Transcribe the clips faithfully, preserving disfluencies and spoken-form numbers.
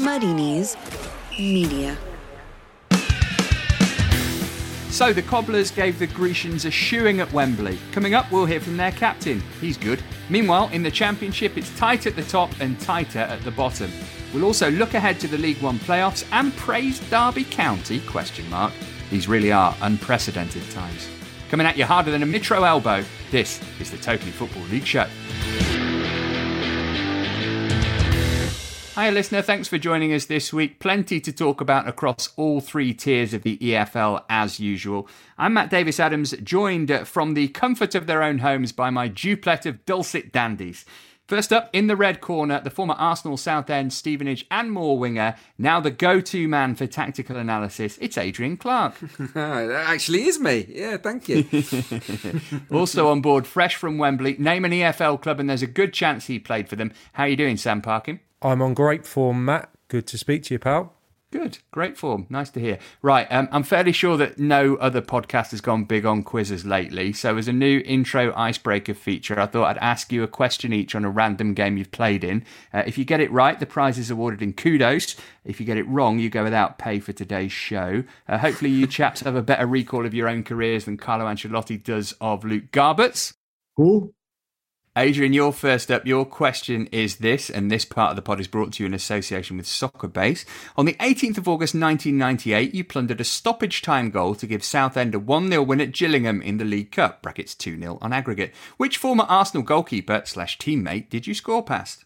Muddy Knees Media. So the Cobblers gave the Grecians a shoeing at Wembley. Coming up, we'll hear from their captain. He's good. Meanwhile, in the Championship, it's tight at the top and tighter at the bottom. We'll also look ahead to the League One playoffs and praise Derby County, question mark. These really are unprecedented times. Coming at you harder than a Metro elbow, this is the Totally Football League Show. Hi listener, thanks for joining us this week. Plenty to talk about across all three tiers of the E F L as usual. I'm Matt Davis-Adams, joined from the comfort of their own homes by my duplet of dulcet dandies. First up, in the red corner, the former Arsenal, Southend, Stevenage and Moore winger, now the go-to man for tactical analysis, it's Adrian Clark. That actually is me. Yeah, thank you. Also on board, fresh from Wembley, name an E F L club and there's a good chance he played for them. How are you doing, Sam Parkin? I'm on great form, Matt. Good to speak to you, pal. Good, great form. Nice to hear. Right, um, I'm fairly sure that no other podcast has gone big on quizzes lately. So as a new intro icebreaker feature, I thought I'd ask you a question each on a random game you've played in. Uh, if you get it right, the prize is awarded in kudos. If you get it wrong, you go without pay for today's show. Uh, hopefully you chaps have a better recall of your own careers than Carlo Ancelotti does of Luke Garbutt's. Cool. Adrian, you're first up. Your question is this, and this part of the pod is brought to you in association with Soccer Base. On the eighteenth of August nineteen ninety-eight, you plundered a stoppage time goal to give Southend a one nil win at Gillingham in the League Cup, brackets two nil on aggregate. Which former Arsenal goalkeeper slash teammate did you score past?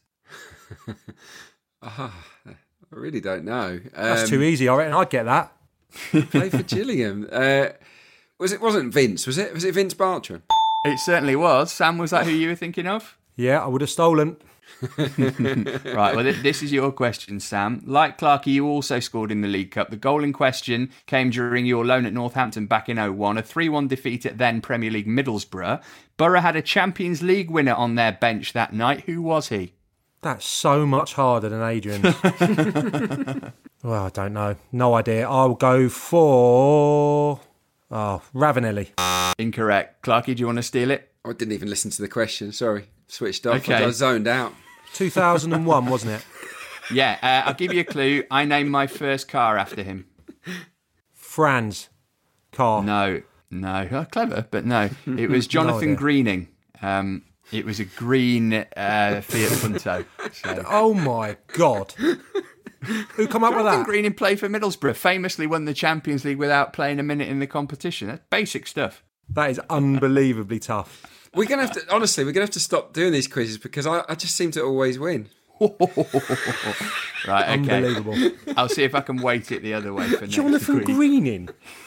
oh, I really don't know. Um, That's too easy. I reckon I'd get that. Play for Gillingham. Uh, was it? Wasn't Vince? Was it? Was it Vince Bartram? It certainly was. Sam, was that who you were thinking of? Yeah, I would have stolen. Right, well, this is your question, Sam. Like Clarkey, you also scored in the League Cup. The goal in question came during your loan at Northampton back in oh one, a three one defeat at then Premier League Middlesbrough. Borough had a Champions League winner on their bench that night. Who was he? That's so much harder than Adrian. Well, I don't know. No idea. I'll go for... Oh, Ravanelli. Incorrect. Clarkey, do you want to steal it? I didn't even listen to the question. Sorry. Switched off. Okay. I zoned out. two thousand one, wasn't it? Yeah, uh, I'll give you a clue. I named my first car after him. Franz car. No, no. Oh, clever, but no. It was Jonathan No Greening. Um, it was a green uh, Fiat Punto. So. Oh, my God. Who come up with Jonathan that? Greening played for Middlesbrough, famously won the Champions League without playing a minute in the competition. That's basic stuff. That is unbelievably tough. We're gonna have to honestly. We're gonna have to stop doing these quizzes because I, I just seem to always win. Right, okay. Unbelievable. I'll see if I can weight it the other way for next Jonathan week. Greening.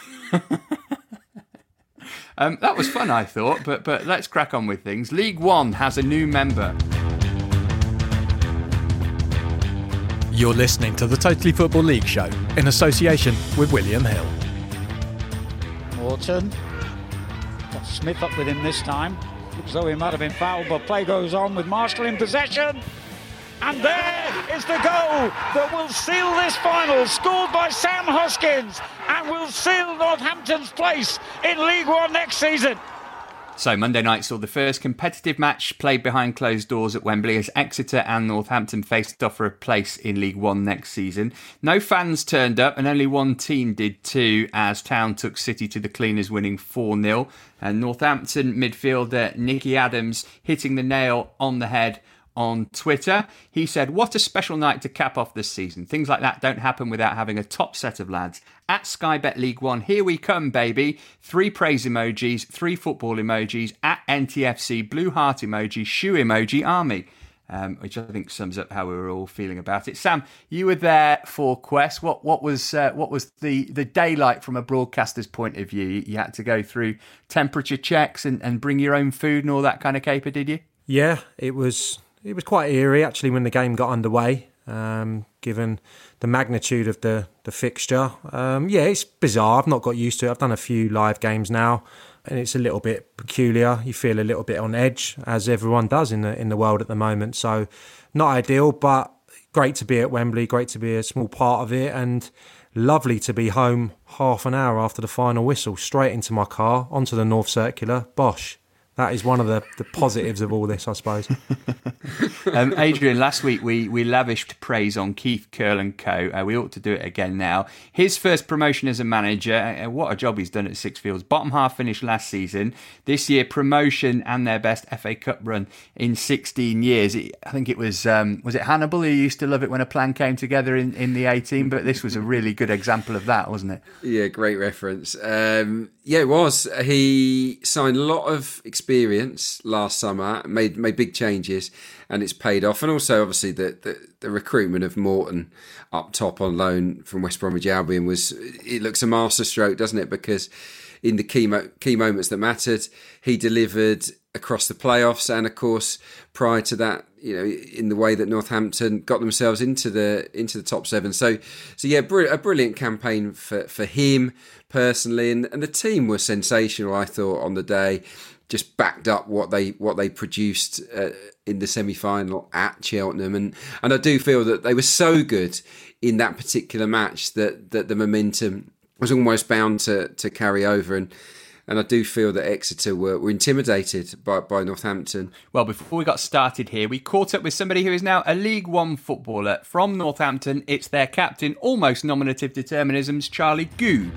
Um, that was fun, I thought, but but let's crack on with things. League One has a new member. You're listening to the Totally Football League Show in association with William Hill. Morton got Smith up with him this time. Looks as though he might have been fouled, but play goes on with Marshall in possession. And there is the goal that will seal this final, scored by Sam Hoskins, and will seal Northampton's place in League One next season. So Monday night saw the first competitive match played behind closed doors at Wembley as Exeter and Northampton faced off for a place in League One next season. No fans turned up and only one team did too, as Town took City to the cleaners, winning four nil. And Northampton midfielder Nicky Adams hitting the nail on the head on Twitter. He said, "What a special night to cap off this season. Things like that don't happen without having a top set of lads. At Sky Bet League One, here we come, baby. Three praise emojis, three football emojis, at N T F C, blue heart emoji, shoe emoji, army." Um, which I think sums up how we were all feeling about it. Sam, you were there for Quest. What what was uh, what was the, the day like from a broadcaster's point of view? You had to go through temperature checks and, and bring your own food and all that kind of caper, did you? Yeah, it was... It was quite eerie, actually, when the game got underway, um, given the magnitude of the, the fixture. Um, yeah, it's bizarre. I've not got used to it. I've done a few live games now, and it's a little bit peculiar. You feel a little bit on edge, as everyone does in the in the world at the moment. So not ideal, but great to be at Wembley, great to be a small part of it, and lovely to be home half an hour after the final whistle, straight into my car, onto the North Circular. Bosh. That is one of the, the positives of all this, I suppose. um, Adrian, last week we, we lavished praise on Keith Curle and co. Uh, we ought to do it again now. His first promotion as a manager, uh, what a job he's done at Sixfields. Bottom half finish last season. This year, promotion and their best F A Cup run in sixteen years. It, I think it was, um, was it Hannibal who used to love it when a plan came together in, in the eighteen, but this was a really good example of that, wasn't it? Yeah, great reference. Um, yeah, it was. He signed a lot of experience last summer, made made big changes, and it's paid off. And also, obviously, the, the, the recruitment of Morton up top on loan from West Bromwich Albion was, it looks a masterstroke, doesn't it? Because in the key, mo- key moments that mattered, he delivered across the playoffs, and of course, prior to that, you know, in the way that Northampton got themselves into the into the top seven. So, so yeah, br- a brilliant campaign for, for him personally, and, and the team was sensational, I thought, on the day. Just backed up what they what they produced uh, in the semi-final at Cheltenham, and and I do feel that they were so good in that particular match that that the momentum was almost bound to to carry over, and and I do feel that Exeter were, were intimidated by, by Northampton. Well, before we got started here, we caught up with somebody who is now a League One footballer from Northampton. It's their captain, almost nominative determinism's Charlie Goode.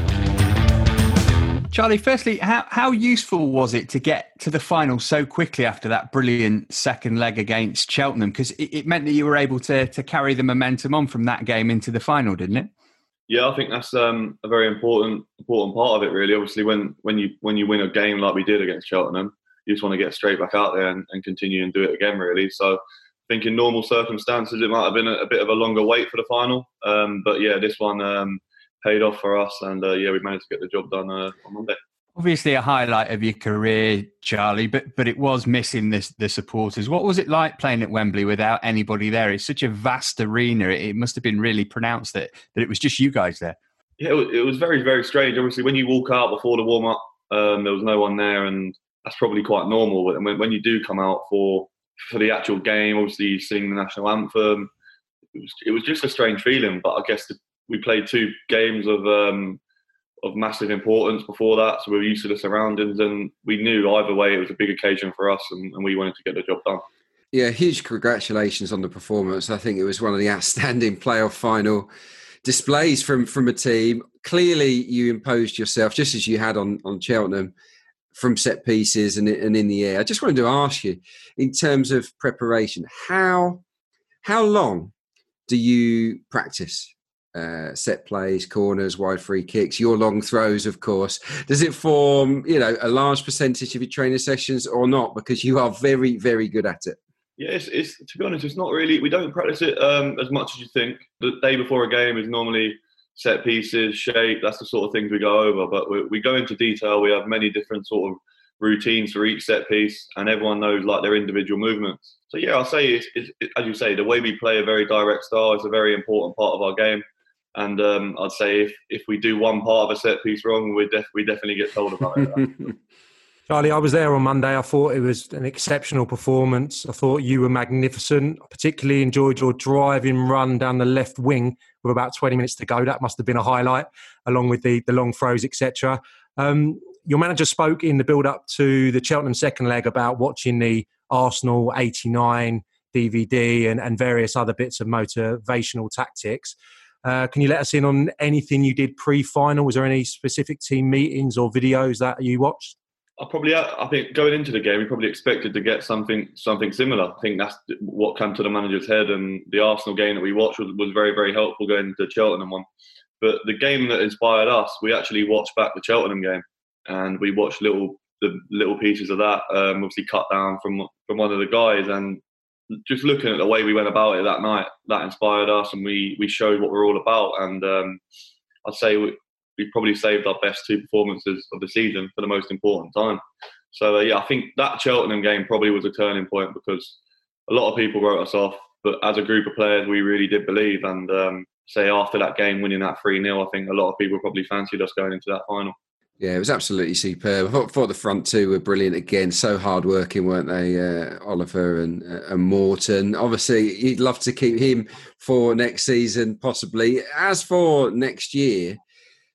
Charlie, firstly, how, how useful was it to get to the final so quickly after that brilliant second leg against Cheltenham? Because it, it meant that you were able to to carry the momentum on from that game into the final, didn't it? Yeah, I think that's um, a very important important part of it, really. Obviously, when, when you when you win a game like we did against Cheltenham, you just want to get straight back out there and, and continue and do it again, really. So I think in normal circumstances, it might have been a, a bit of a longer wait for the final. Um, but yeah, this one... Um, paid off for us, and uh, yeah, we managed to get the job done uh, on Monday. Obviously a highlight of your career, Charlie, but but it was missing this, the supporters. What was it like playing at Wembley without anybody there? It's such a vast arena. It, it must have been really pronounced that, that it was just you guys there. Yeah, it was, it was very, very strange. Obviously, when you walk out before the warm-up, um, there was no one there, and that's probably quite normal. But when, when you do come out for for the actual game, obviously you sing the national anthem. It was, it was just a strange feeling, but I guess the, we played two games of um, of massive importance before that, so we were used to the surroundings, and we knew either way it was a big occasion for us, and, and we wanted to get the job done. Yeah, huge congratulations on the performance. I think it was one of the outstanding playoff final displays from, from a team. Clearly, you imposed yourself, just as you had on, on Cheltenham, from set pieces and, and in the air. I just wanted to ask you, in terms of preparation, how how long do you practice? Uh, set plays, corners, wide free kicks, your long throws, of course. Does it form, you know, a large percentage of your training sessions or not? Because you are very, very good at it. Yeah, it's, it's to be honest, it's not really. We don't practice it um, as much as you think. The day before a game is normally set pieces, shape. That's the sort of things we go over. But we, we go into detail. We have many different sort of routines for each set piece, and everyone knows like their individual movements. So yeah, I'll say it's, it's, it, as you say, the way we play a very direct style is a very important part of our game. And um, I'd say if, if we do one part of a set piece wrong, we, def- we definitely get told about it. Charlie, I was there on Monday. I thought it was an exceptional performance. I thought you were magnificent. I particularly enjoyed your driving run down the left wing with about twenty minutes to go. That must have been a highlight, along with the, the long throws, et cetera. Um, your manager spoke in the build-up to the Cheltenham second leg about watching the Arsenal eighty-nine D V D and, and various other bits of motivational tactics. Uh, can you let us in on anything you did pre-final? Was there any specific team meetings or videos that you watched? I probably, I think going into the game, we probably expected to get something something similar. I think that's what came to the manager's head, and the Arsenal game that we watched was, was very, very helpful going into the Cheltenham one. But the game that inspired us, we actually watched back the Cheltenham game, and we watched little the little pieces of that, um, obviously cut down from from one of the guys, and just looking at the way we went about it that night, that inspired us, and we we showed what we're all about. And um, I'd say we, we probably saved our best two performances of the season for the most important time. So uh, yeah, I think that Cheltenham game probably was a turning point, because a lot of people wrote us off, but as a group of players, we really did believe. And um, say after that game, winning that three nil, I think a lot of people probably fancied us going into that final. Yeah, it was absolutely superb. I thought, thought the front two were brilliant again. So hard-working, weren't they, uh, Oliver and, uh, and Morton? Obviously, you'd love to keep him for next season, possibly. As for next year,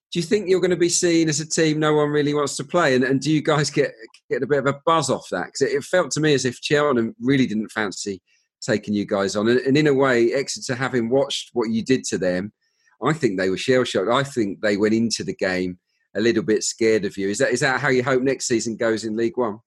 do you think you're going to be seen as a team no one really wants to play? And, and do you guys get get a bit of a buzz off that? Because it, it felt to me as if Cheltenham really didn't fancy taking you guys on. And, and in a way, Exeter, having watched what you did to them, I think they were shell-shocked. I think they went into the game a little bit scared of you. Is that is that how you hope next season goes in League One?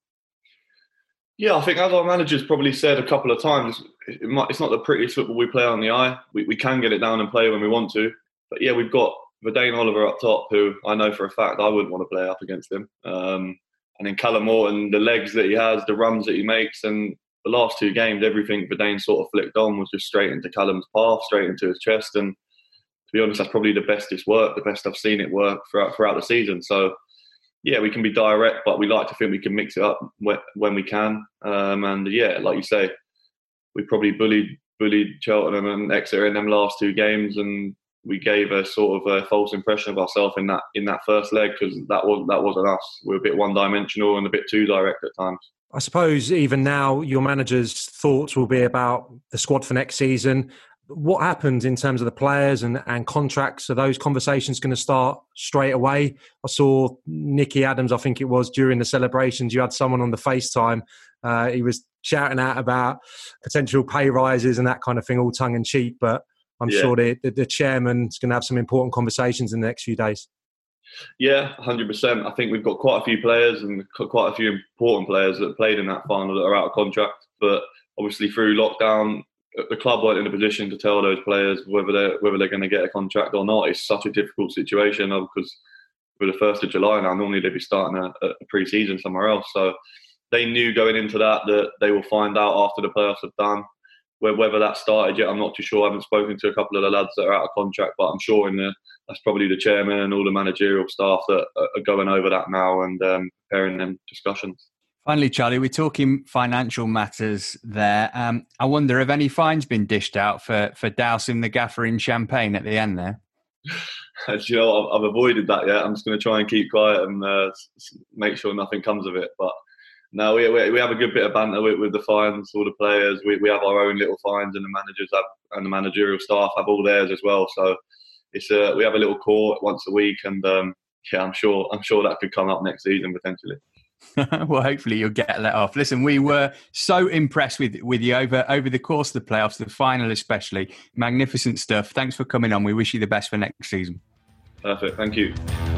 Yeah, I think as our manager's probably said a couple of times, it might, it's not the prettiest football we play on the eye. We, we can get it down and play when we want to. But yeah, we've got Verdane Oliver up top, who I know for a fact I wouldn't want to play up against him. Um, and then Callum Morton, the legs that he has, the runs that he makes, and the last two games, everything Verdane sort of flicked on was just straight into Callum's path, straight into his chest. And to be honest, that's probably the best it's worked, the best I've seen it work throughout, throughout the season. So yeah, we can be direct, but we like to think we can mix it up when we can. Um, and yeah, like you say, we probably bullied bullied Cheltenham and Exeter in them last two games, and we gave a sort of a false impression of ourselves in that in that first leg, because that was that wasn't us. We were a bit one dimensional and a bit too direct at times. I suppose even now your manager's thoughts will be about the squad for next season. What happens in terms of the players and, and contracts? Are those conversations going to start straight away? I saw Nicky Adams, I think it was, during the celebrations. You had someone on the FaceTime. Uh, he was shouting out about potential pay rises and that kind of thing, all tongue in cheek. But I'm yeah. sure the, the, the chairman's going to have some important conversations in the next few days. Yeah, one hundred percent. I think we've got quite a few players and quite a few important players that played in that final that are out of contract. But obviously through lockdown, the club weren't in a position to tell those players whether they're whether they're going to get a contract or not. It's such a difficult situation because we're the first of July now. Normally they'd be starting a, a pre-season somewhere else. So they knew going into that that they will find out after the playoffs have done. Whether that started yet, I'm not too sure. I haven't spoken to a couple of the lads that are out of contract, but I'm sure in the that's probably the chairman and all the managerial staff that are going over that now and um, preparing them discussions. Finally, Charlie, we're talking financial matters there. Um, I wonder, have any fines been dished out for, for dousing the gaffer in champagne at the end there? You know, I've, I've avoided that yet. I'm just going to try and keep quiet and uh, make sure nothing comes of it. But no, we we, we have a good bit of banter with, with the fines, all the players. We we have our own little fines, and the managers have, and the managerial staff have all theirs as well. So it's a, we have a little court once a week, and um, yeah, I'm sure I'm sure that could come up next season potentially. Well, hopefully you'll get let off. Listen, we were so impressed with with you over over the course of the playoffs, the final especially. Magnificent stuff. Thanks for coming on. We wish you the best for next season. Perfect. Thank you.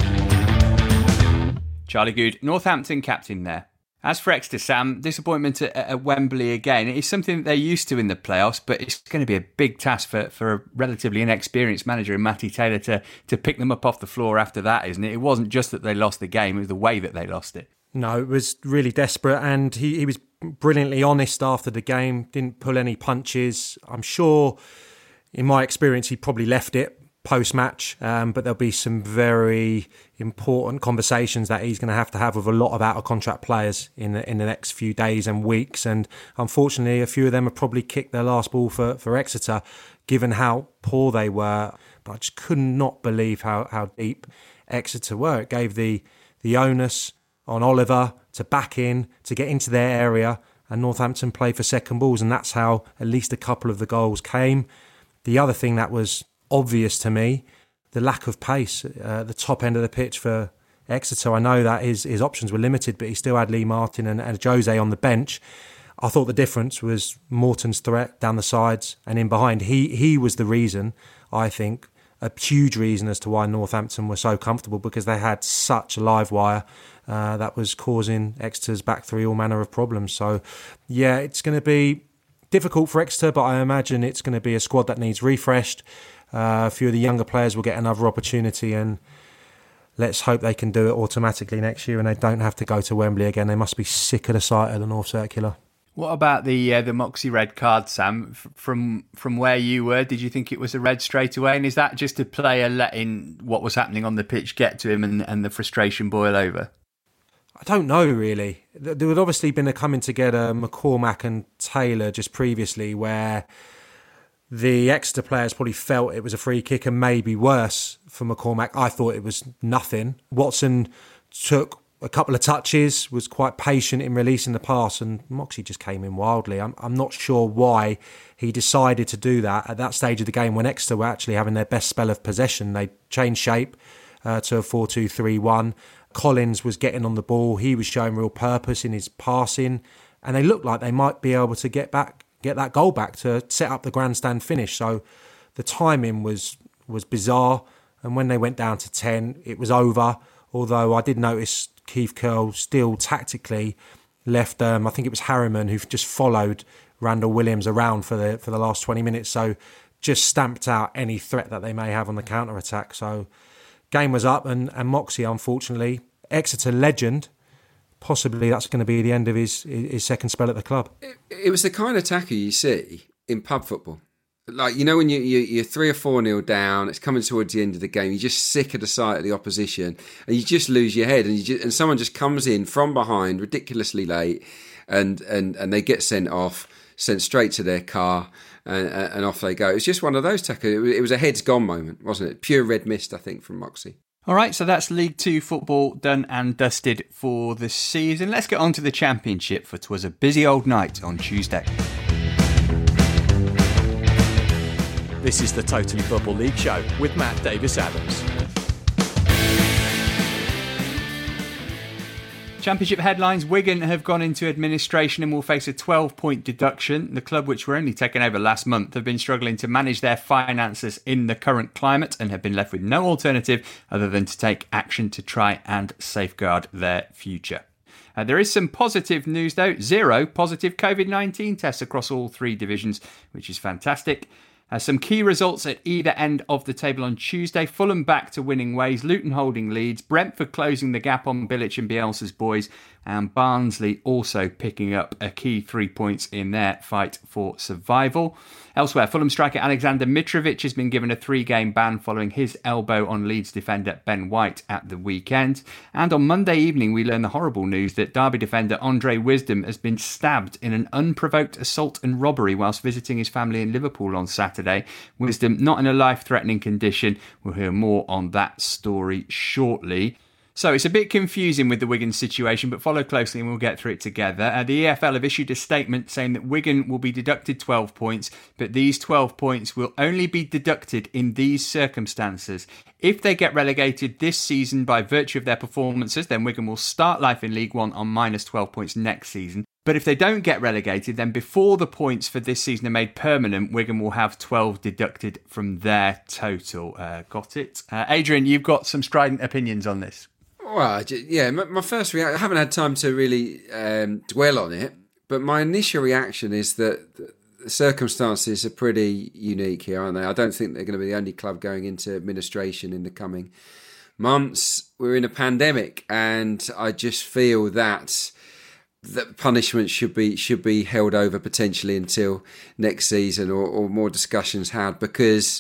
Charlie Goode, Northampton captain there. As for Exeter, Sam, disappointment at, at Wembley again. It's something that they're used to in the playoffs, but it's going to be a big task for, for a relatively inexperienced manager in Matty Taylor to, to pick them up off the floor after that, isn't it? It wasn't just that they lost the game, it was the way that they lost it. No, it was really desperate, and he, he was brilliantly honest after the game, didn't pull any punches. I'm sure, in my experience, he probably left it post-match, um, but there'll be some very important conversations that he's going to have to have with a lot of out-of-contract players in the, in the next few days and weeks, and unfortunately, a few of them have probably kicked their last ball for, for Exeter, given how poor they were. But I just could not believe how, how deep Exeter were. It gave the, the onus on Oliver to back in, to get into their area, and Northampton play for second balls, and that's how at least a couple of the goals came. The other thing that was obvious to me, the lack of pace at uh, the top end of the pitch for Exeter. I know that his, his options were limited, but he still had Lee Martin and, and Jose on the bench. I thought the difference was Morton's threat down the sides and in behind. He, he was the reason, I think, a huge reason as to why Northampton were so comfortable, because they had such a live wire uh, that was causing Exeter's back three all manner of problems. So, yeah, it's going to be difficult for Exeter, but I imagine it's going to be a squad that needs refreshed. Uh, a few of the younger players will get another opportunity, and let's hope they can do it automatically next year and they don't have to go to Wembley again. They must be sick of the sight of the North Circular. What about the uh, the Moxie red card, Sam? F- from from where you were, did you think it was a red straight away? And is that just a player letting what was happening on the pitch get to him and, and the frustration boil over? I don't know, really. There had obviously been a coming together, McCormack and Taylor, just previously, where the Exeter players probably felt it was a free kick, and maybe worse for McCormack. I thought it was nothing. Watson took a couple of touches, was quite patient in releasing the pass, and Moxie just came in wildly. I'm, I'm not sure why he decided to do that at that stage of the game when Exeter were actually having their best spell of possession. They changed shape, uh, to a four two three one. Collins was getting on the ball. He was showing real purpose in his passing. And they looked like they might be able to get back, get that goal back to set up the grandstand finish. So the timing was was bizarre. And when they went down to ten, it was over. Although I did notice Keith Curle still tactically left, um, I think it was Harriman who just followed Randall Williams around for the for the last twenty minutes. So just stamped out any threat that they may have on the counter-attack. So game was up, and, and Moxey, unfortunately, Exeter legend, possibly that's going to be the end of his his second spell at the club. It, it was the kind of tackle you see in pub football. Like, you know, when you, you, you're three or four nil down, it's coming towards the end of the game, you're just sick of the sight of the opposition, and you just lose your head, and you just, and someone just comes in from behind ridiculously late, and, and, and they get sent off, sent straight to their car, and, and off they go. It was just one of those tackles. It was a heads gone moment, wasn't it? Pure red mist, I think, from Moxey. All right, so that's League Two football done and dusted for the season. Let's get on to the Championship, for 'twas a busy old night on Tuesday. This is the Totally Football League Show with Matt Davis-Adams. Championship headlines: Wigan have gone into administration and will face a twelve-point deduction. The club, which were only taken over last month, have been struggling to manage their finances in the current climate and have been left with no alternative other than to take action to try and safeguard their future. Uh, there is some positive news though. Zero positive COVID nineteen tests across all three divisions, which is fantastic. Uh, some key results at either end of the table on Tuesday. Fulham back to winning ways, Luton holding leads, Brentford closing the gap on Bilic and Bielsa's boys, and Barnsley also picking up a key three points in their fight for survival. Elsewhere, Fulham striker Alexander Mitrovic has been given a three-game ban following his elbow on Leeds defender Ben White at the weekend. And on Monday evening, we learned the horrible news that Derby defender Andre Wisdom has been stabbed in an unprovoked assault and robbery whilst visiting his family in Liverpool on Saturday. Wisdom not in a life-threatening condition. We'll hear more on that story shortly. So it's a bit confusing with the Wigan situation, but follow closely and we'll get through it together. Uh, the E F L have issued a statement saying that Wigan will be deducted twelve points, but these twelve points will only be deducted in these circumstances. If they get relegated this season by virtue of their performances, then Wigan will start life in League One on minus twelve points next season. But if they don't get relegated, then before the points for this season are made permanent, Wigan will have twelve deducted from their total. Uh, got it? Uh, Adrian, you've got some strident opinions on this. Well, yeah, my first reaction, I haven't had time to really um, dwell on it, but my initial reaction is that the circumstances are pretty unique here, aren't they? I don't think they're going to be the only club going into administration in the coming months. We're in a pandemic, and I just feel that that punishment should be should be held over potentially until next season, or, or more discussions had, because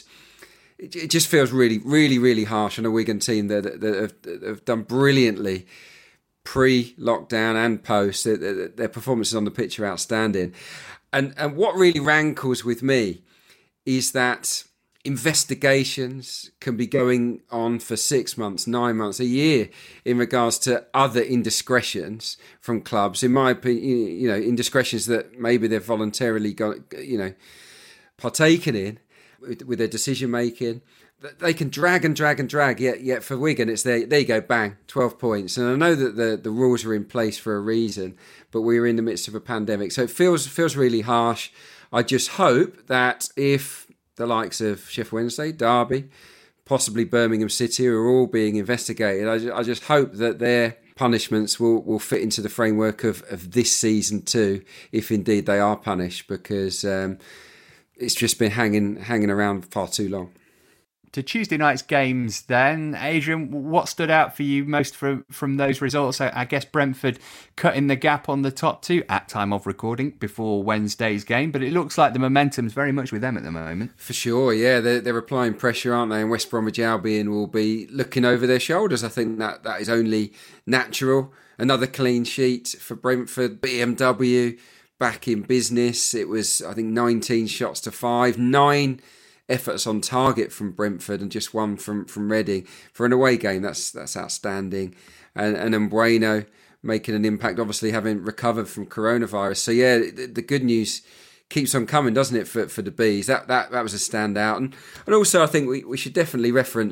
it just feels really, really, really harsh on a Wigan team that, that, have, that have done brilliantly pre-lockdown and post. Their, their performances on the pitch are outstanding. And, and what really rankles with me is that investigations can be going on for six months, nine months, a year in regards to other indiscretions from clubs. In my opinion, you know, indiscretions that maybe they've voluntarily got, you know, partaken in with their decision making. They can drag and drag and drag, yet yet for Wigan it's there, there you go, bang, twelve points. And I know that the, the rules are in place for a reason, but we're in the midst of a pandemic, so it feels feels really harsh. I just hope that if the likes of Sheffield Wednesday, Derby, possibly Birmingham City are all being investigated, I just, I just hope that their punishments will, will fit into the framework of, of this season too, if indeed they are punished, because um, it's just been hanging hanging around far too long. To Tuesday night's games then, Adrian, what stood out for you most from, from those results? I guess Brentford cutting the gap on the top two at time of recording before Wednesday's game, but it looks like the momentum's very much with them at the moment. For sure, yeah, they're, they're applying pressure, aren't they? And West Bromwich Albion will be looking over their shoulders. I think that that is only natural. Another clean sheet for Brentford. B M W back in business. It was, I think, nineteen shots to five, nine efforts on target from Brentford and just one from, from Reading. For an away game, that's that's outstanding. And, and Mbueno making an impact, obviously having recovered from coronavirus. So yeah, the, the good news keeps on coming, doesn't it, for, for the Bees? That that that was a standout. And, and also I think we, we should definitely reference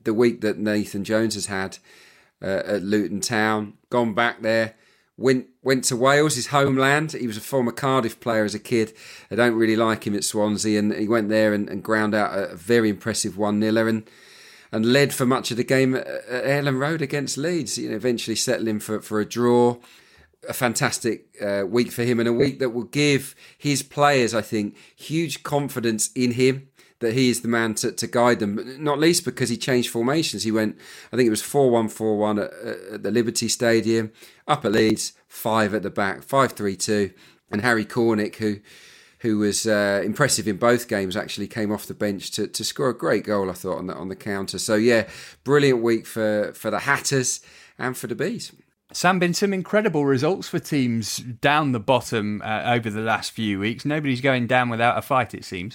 the week that Nathan Jones has had uh, at Luton Town, gone back there, went went to Wales, his homeland. He was a former Cardiff player as a kid. I don't really like him at Swansea, and he went there and, and ground out a, a very impressive one niler and and led for much of the game at, at Ellen Road against Leeds, you know, eventually settling for, for a draw. A fantastic uh, week for him, and a week that will give his players, I think, huge confidence in him, that he is the man to, to guide them, not least because he changed formations. He went, I think it was four one four one at, at the Liberty Stadium, up at Leeds, five at the back, five three two, and Harry Cornick, who who was uh, impressive in both games, actually came off the bench to, to score a great goal, I thought, on the, on the counter. So yeah, brilliant week for, for the Hatters and for the Bees. Sam, been some incredible results for teams down the bottom uh, over the last few weeks. Nobody's going down without a fight, it seems.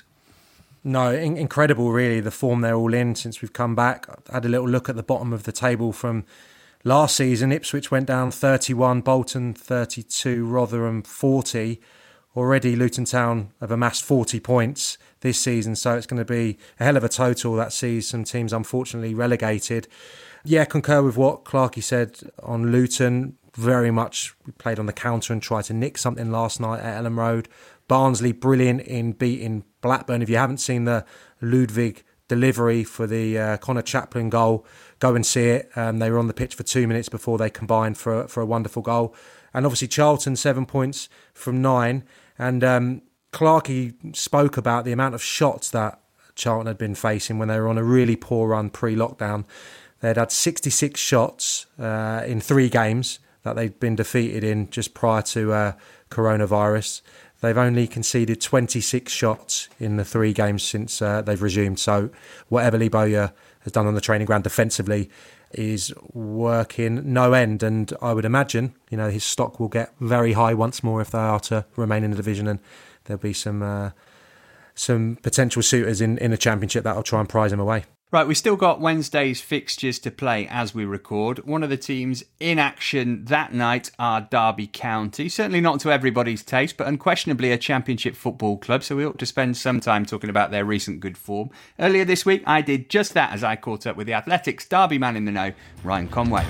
No, in- incredible really, the form they're all in since we've come back. I had a little look at the bottom of the table from last season. Ipswich went down thirty-one, Bolton thirty-two, Rotherham forty. Already Luton Town have amassed forty points this season, so it's going to be a hell of a total that sees some teams unfortunately relegated. Yeah, concur with what Clarkey said on Luton. Very much we played on the counter and tried to nick something last night at Ellen Road. Barnsley, brilliant in beating Blackburn. If you haven't seen the Ludwig delivery for the uh, Connor Chaplin goal, go and see it. Um, they were on the pitch for two minutes before they combined for a, for a wonderful goal. And obviously Charlton, seven points from nine. And um, Clarkey spoke about the amount of shots that Charlton had been facing when they were on a really poor run pre-lockdown. They'd had sixty-six shots uh, in three games that they'd been defeated in just prior to uh, coronavirus. They've only conceded twenty-six shots in the three games since uh, they've resumed. So whatever Lee Bowyer has done on the training ground defensively is working no end. And I would imagine, you know, his stock will get very high once more if they are to remain in the division, and there'll be some uh, some potential suitors in, in the Championship that'll try and prize him away. Right, we've still got Wednesday's fixtures to play as we record. One of the teams in action that night are Derby County. Certainly not to everybody's taste, but unquestionably a Championship football club, so we ought to spend some time talking about their recent good form. Earlier this week, I did just that as I caught up with the Athletics Derby man in the know, Ryan Conway.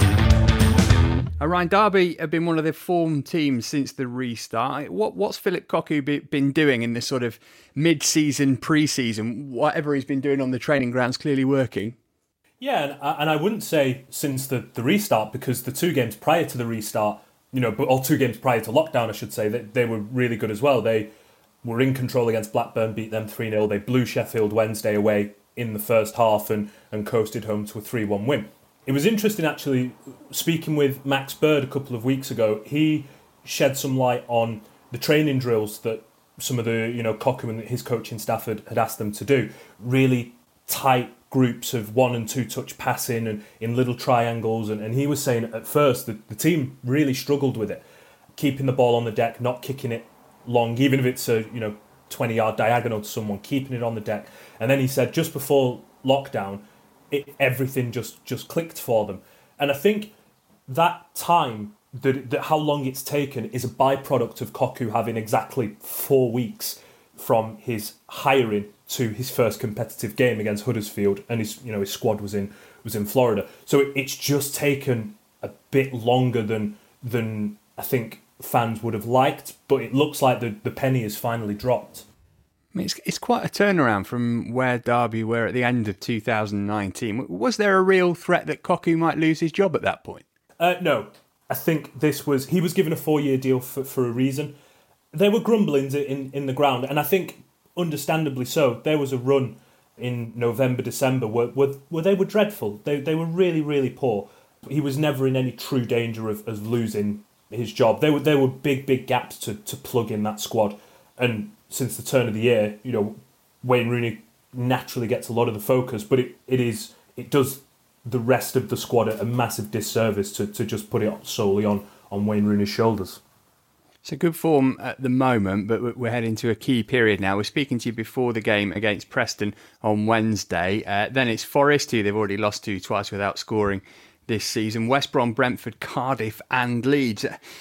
Uh, Ryan, Derby have been one of the form teams since the restart. What, what's Philip Cocu be, been doing in this sort of mid-season, pre-season? Whatever he's been doing on the training ground's clearly working. Yeah, and I, and I wouldn't say since the, the restart, because the two games prior to the restart, you know, or two games prior to lockdown, I should say, they, they were really good as well. They were in control against Blackburn, beat them three nil. They blew Sheffield Wednesday away in the first half and, and coasted home to a three one win. It was interesting, actually, speaking with Max Bird a couple of weeks ago. He shed some light on the training drills that some of the, you know, Cocu and his coaching staff had, had asked them to do. Really tight groups of one and two touch passing and in little triangles. And, and he was saying at first that the team really struggled with it, keeping the ball on the deck, not kicking it long, even if it's a, you know, twenty yard diagonal to someone, keeping it on the deck. And then he said just before lockdown, It, everything just, just clicked for them. And I think that time, that, that how long it's taken, is a byproduct of Cocu having exactly four weeks from his hiring to his first competitive game against Huddersfield, and his you know his squad was in was in Florida. So it, it's just taken a bit longer than than I think fans would have liked, but it looks like the, the penny has finally dropped. I mean, it's, it's quite a turnaround from where Derby were at the end of two thousand nineteen. Was there a real threat that Cocu might lose his job at that point? Uh, no. I think this was... He was given a four-year deal for, for a reason. There were grumblings in, in the ground, and I think, understandably so, there was a run in November, December, where, where, where they were dreadful. They they were really, really poor. He was never in any true danger of, of losing his job. There were, there were big, big gaps to, to plug in that squad, and since the turn of the year, you know, Wayne Rooney naturally gets a lot of the focus, but it, it is it does the rest of the squad a massive disservice to, to just put it solely on, on Wayne Rooney's shoulders. So good form at the moment, but we're heading to a key period now. We're speaking to you before the game against Preston on Wednesday. Uh, then it's Forest, who they've already lost to twice without scoring this season. West Brom, Brentford, Cardiff and Leeds.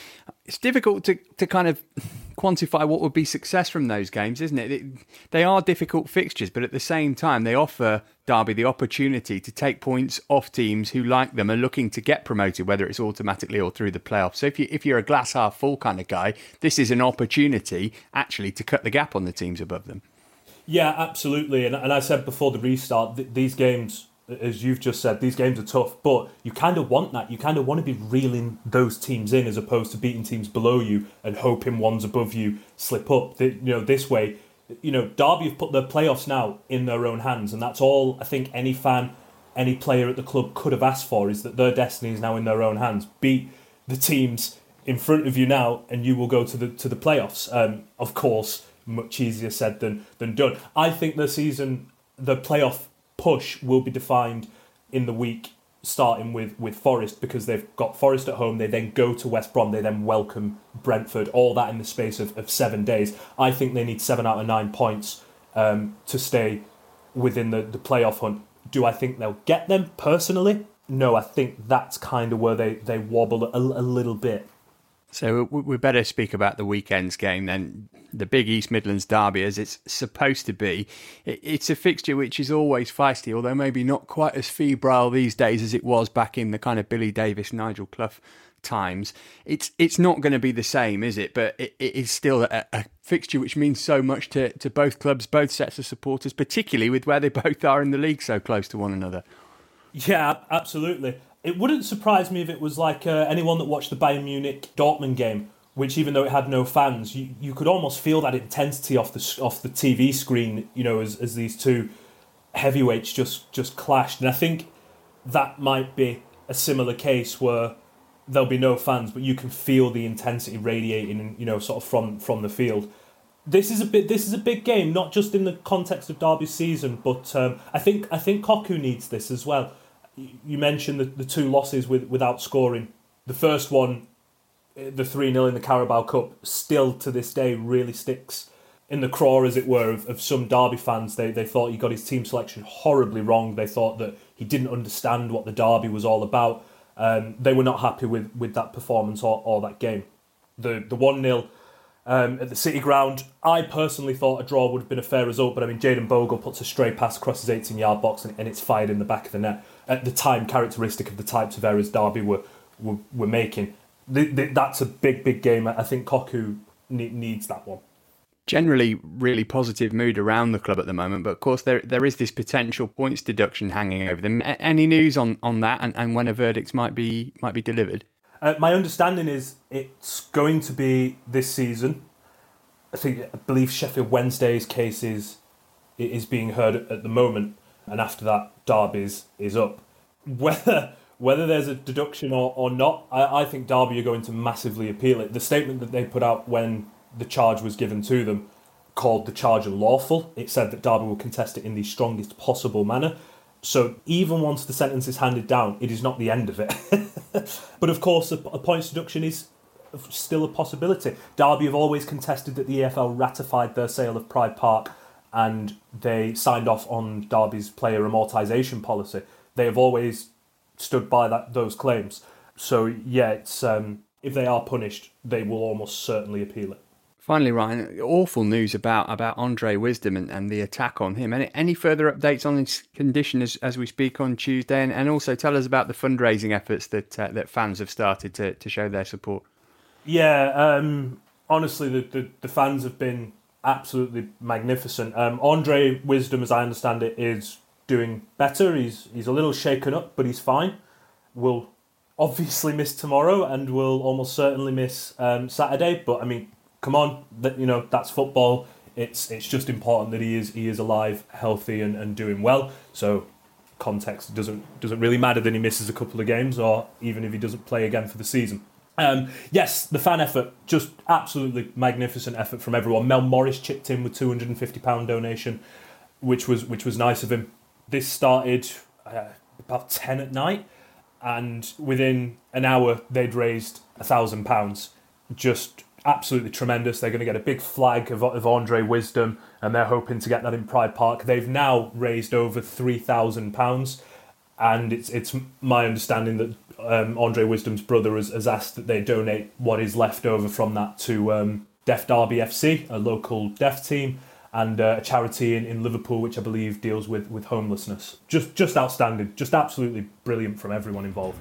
it's difficult to, to kind of quantify what would be success from those games, isn't it? it? They are difficult fixtures, but at the same time, they offer Derby the opportunity to take points off teams who, like them, are looking to get promoted, whether it's automatically or through the playoffs. So if, you, if you're a glass half full kind of guy, this is an opportunity actually to cut the gap on the teams above them. Yeah, absolutely. And, and I said before the restart, th- these games, as you've just said, these games are tough, but you kind of want that. You kind of want to be reeling those teams in as opposed to beating teams below you and hoping ones above you slip up. The, you know, this way, you know, Derby have put their playoffs now in their own hands, and that's all I think any fan, any player at the club could have asked for, is that their destiny is now in their own hands. Beat the teams in front of you now, and you will go to the to the playoffs. Um, of course, much easier said than than done. I think the season, the playoff push will be defined in the week starting with, with Forest, because they've got Forest at home, they then go to West Brom, they then welcome Brentford, all that in the space of, of seven days. I think they need seven out of nine points um, to stay within the, the playoff hunt. Do I think they'll get them personally? No, I think that's kind of where they, they wobble a, a little bit. So we better speak about the weekend's game then. The big East Midlands derby, as it's supposed to be. It's a fixture which is always feisty, although maybe not quite as febrile these days as it was back in the kind of Billy Davis, Nigel Clough times. It's it's not going to be the same, is it? But it, it is still a, a fixture which means so much to, to both clubs, both sets of supporters, particularly with where they both are in the league so close to one another. Yeah, absolutely. It wouldn't surprise me if it was like uh, anyone that watched the Bayern Munich Dortmund game, which even though it had no fans, you, you could almost feel that intensity off the off the T V screen, you know, as, as these two heavyweights just, just clashed. And I think that might be a similar case where there'll be no fans, but you can feel the intensity radiating, you know, sort of from, from the field. This is a bit. This is a big game, not just in the context of Derby's season, but um, I think I think Koku needs this as well. You mentioned the, the two losses with, without scoring. The first one, the three nil in the Carabao Cup, still to this day really sticks in the craw, as it were, of, of some Derby fans. They they thought he got his team selection horribly wrong. They thought that he didn't understand what the Derby was all about. Um, they were not happy with, with that performance or, or that game. The the one nil um, at the City Ground, I personally thought a draw would have been a fair result, but I mean, Jayden Bogle puts a stray pass across his eighteen-yard box and, and it's fired in the back of the net. At the time, characteristic of the types of errors Derby were were, were making. The, the, that's a big, big game. I think Koku ne- needs that one. Generally, really positive mood around the club at the moment, but of course there there is this potential points deduction hanging over them. A- any news on, on that, and, and when a verdict might be might be delivered? Uh, my understanding is it's going to be this season. I think I believe Sheffield Wednesday's case is is being heard at the moment. And after that, Derby's is up. Whether whether there's a deduction or, or not, I, I think Derby are going to massively appeal it. The statement that they put out when the charge was given to them called the charge unlawful. It said that Derby will contest it in the strongest possible manner. So even once the sentence is handed down, it is not the end of it. But of course, a, a points deduction is still a possibility. Derby have always contested that the E F L ratified their sale of Pride Park, and they signed off on Derby's player amortisation policy. They have always stood by that those claims. So yeah, it's um, if they are punished, they will almost certainly appeal it. Finally, Ryan, awful news about, about Andre Wisdom and, and the attack on him. Any, any further updates on his condition as, as we speak on Tuesday? And, and also tell us about the fundraising efforts that uh, that fans have started to, to show their support. Yeah, um, honestly, the, the, the fans have been absolutely magnificent. Um, Andre Wisdom, as I understand it, is doing better. He's he's a little shaken up, but he's fine. Will obviously miss tomorrow and will almost certainly miss um, Saturday. But I mean, come on, that you know that's football. It's it's just important that he is he is alive, healthy, and, and doing well. So context doesn't doesn't really matter that he misses a couple of games, or even if he doesn't play again for the season. Um, yes, the fan effort, just absolutely magnificent effort from everyone. Mel Morris chipped in with two hundred fifty pounds donation, which was which was nice of him. This started uh, about ten at night, and within an hour they'd raised one thousand pounds. Just absolutely tremendous. They're going to get a big flag of, of Andre Wisdom, and they're hoping to get that in Pride Park. They've now raised over three thousand pounds. and it's it's my understanding that um, Andre Wisdom's brother has, has asked that they donate what is left over from that to um, Deaf Derby F C, a local deaf team, and uh, a charity in, in Liverpool, which I believe deals with, with homelessness. Just just outstanding, just absolutely brilliant from everyone involved.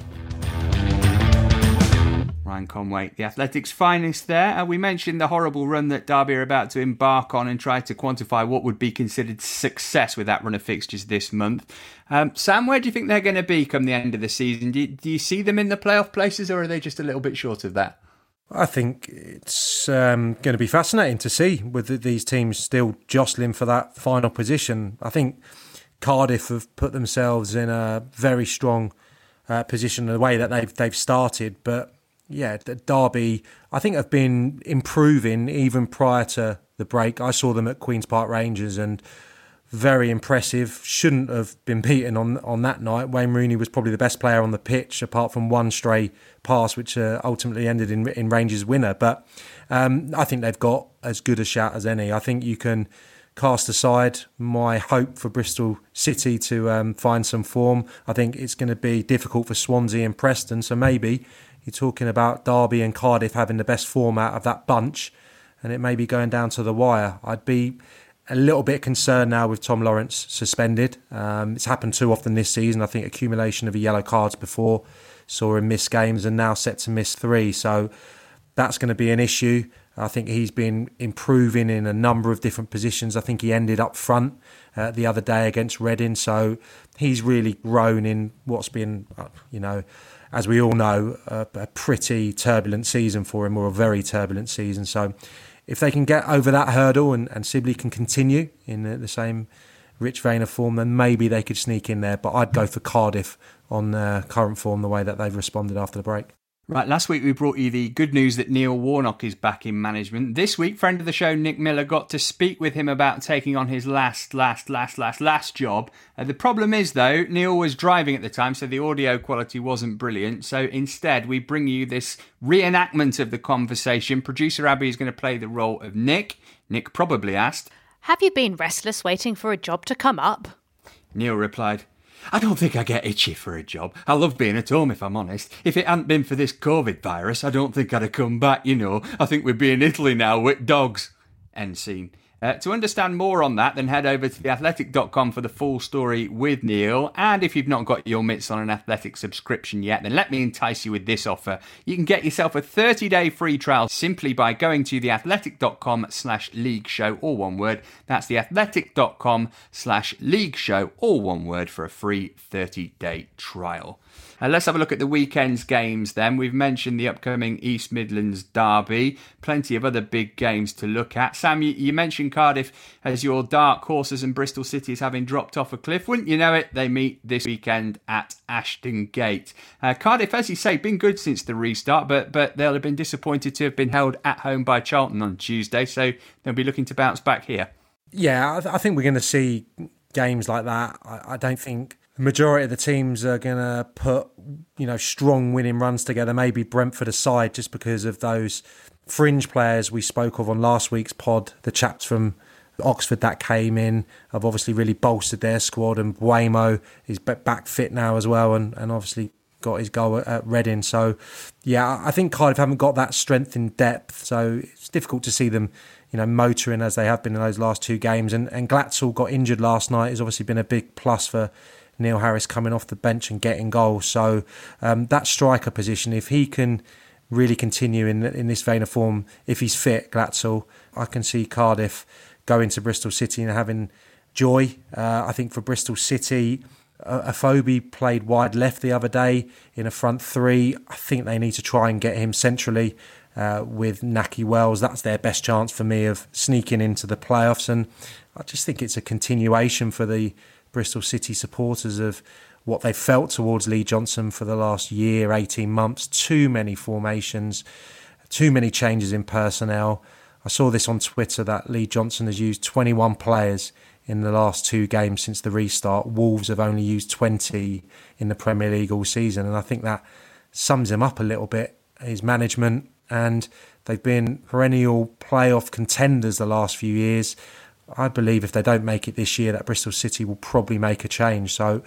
Ryan Conway, the Athletics' finest there. Uh, we mentioned the horrible run that Derby are about to embark on and tried to quantify what would be considered success with that run of fixtures this month. Um, Sam, where do you think they're going to be come the end of the season? Do you, do you see them in the playoff places, or are they just a little bit short of that? I think it's um, going to be fascinating to see with these teams still jostling for that final position. I think Cardiff have put themselves in a very strong uh, position in the way that they've they've started, but yeah, Derby, I think, have been improving even prior to the break. I saw them at Queen's Park Rangers and very impressive. Shouldn't have been beaten on on that night. Wayne Rooney was probably the best player on the pitch, apart from one stray pass, which uh, ultimately ended in in Rangers' winner. But um, I think they've got as good a shout as any. I think you can cast aside my hope for Bristol City to um, find some form. I think it's going to be difficult for Swansea and Preston, so maybe you're talking about Derby and Cardiff having the best form out of that bunch, and it may be going down to the wire. I'd be a little bit concerned now with Tom Lawrence suspended. Um, it's happened too often this season. I think accumulation of yellow cards before saw him miss games and now set to miss three. So that's going to be an issue. I think he's been improving in a number of different positions. I think he ended up front uh, the other day against Reading. So he's really grown in what's been, uh, you know, as we all know, a, a pretty turbulent season for him, or a very turbulent season. So if they can get over that hurdle and, and Sibley can continue in the, the same rich vein of form, then maybe they could sneak in there. But I'd go for Cardiff on uh, current form, the way that they've responded after the break. Right, last week we brought you the good news that Neil Warnock is back in management. This week, friend of the show, Nick Miller, got to speak with him about taking on his last, last, last, last, last job. Uh, the problem is, though, Neil was driving at the time, so the audio quality wasn't brilliant. So instead, we bring you this reenactment of the conversation. Producer Abby is going to play the role of Nick. Nick probably asked, "Have you been restless waiting for a job to come up?" Neil replied, "I don't think I get itchy for a job. I love being at home, if I'm honest. If it hadn't been for this COVID virus, I don't think I'd have come back, you know. I think we'd be in Italy now with dogs." End scene. Uh, to understand more on that, then head over to the athletic dot com for the full story with Neil. And if you've not got your mitts on an Athletic subscription yet, then let me entice you with this offer. You can get yourself a thirty-day free trial simply by going to the athletic dot com slash league show, all one word. That's the athletic dot com slash league show, all one word, for a free thirty-day trial. Uh, let's have a look at the weekend's games then. We've mentioned the upcoming East Midlands derby. Plenty of other big games to look at. Sam, you, you mentioned Cardiff as your dark horses and Bristol City as having dropped off a cliff. Wouldn't you know it, they meet this weekend at Ashton Gate. Uh, Cardiff, as you say, been good since the restart, but but they'll have been disappointed to have been held at home by Charlton on Tuesday, so they'll be looking to bounce back here. Yeah, I, th- I think we're going to see games like that. I, I don't think the majority of the teams are going to put, you know, strong winning runs together. Maybe Brentford aside, just because of those fringe players we spoke of on last week's pod. The chaps from Oxford that came in have obviously really bolstered their squad, and Buemo is back fit now as well, and, and obviously got his goal at, at Reading. So, yeah, I think Cardiff haven't got that strength in depth, so it's difficult to see them, you know, motoring as they have been in those last two games. And, and Glatzel got injured last night. Has obviously been a big plus for Neil Harris coming off the bench and getting goals. So um, that striker position, if he can really continue in in this vein of form, if he's fit, Glatzel, I can see Cardiff going to Bristol City and having joy. Uh, I think for Bristol City, uh, Afobe played wide left the other day in a front three. I think they need to try and get him centrally uh, with Nahki Wells. That's their best chance for me of sneaking into the playoffs. And I just think it's a continuation for the Bristol City supporters of what they felt towards Lee Johnson for the last year, eighteen months. Too many formations, too many changes in personnel. I saw this on Twitter that Lee Johnson has used twenty-one players in the last two games since the restart. Wolves have only used twenty in the Premier League all season, and I think that sums him up a little bit, his management. And they've been perennial playoff contenders the last few years. I believe if they don't make it this year, that Bristol City will probably make a change. So